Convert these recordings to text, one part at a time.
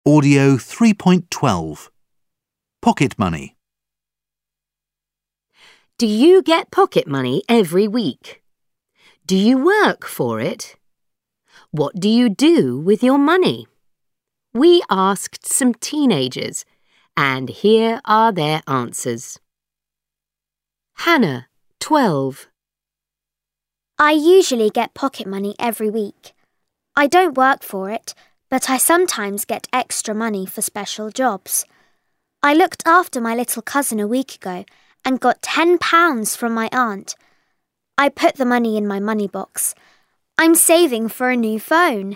Audio 3.12 Pocket Money. Do you get pocket money every week? Do you work for it? What do you do with your money? We asked some teenagers, and here are their answers. Hannah, 12. I usually get pocket money every week. I don't work for it, but I sometimes get extra money for special jobs. I looked after my little cousin a week ago and got £10 from my aunt. I put the money in my money box. I'm saving for a new phone.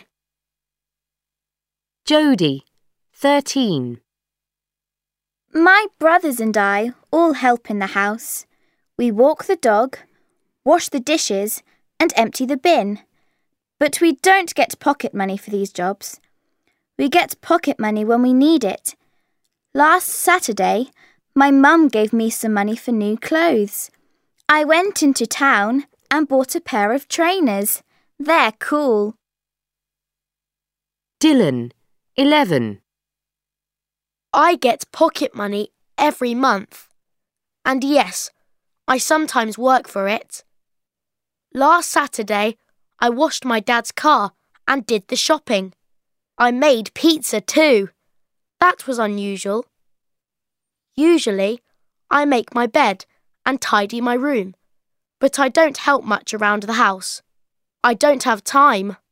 Jody, 13. My brothers and I all help in the house. We walk the dog, wash the dishes, and empty the bin. But we don't get pocket money for these jobs. We get pocket money when we need it. Last Saturday, my mum gave me some money for new clothes. I went into town and bought a pair of trainers. They're cool. Dylan, 11. I get pocket money every month. And yes, I sometimes work for it. Last Saturday, I washed my dad's car and did the shopping. I made pizza too. That was unusual. Usually, I make my bed and tidy my room, but I don't help much around the house. I don't have time.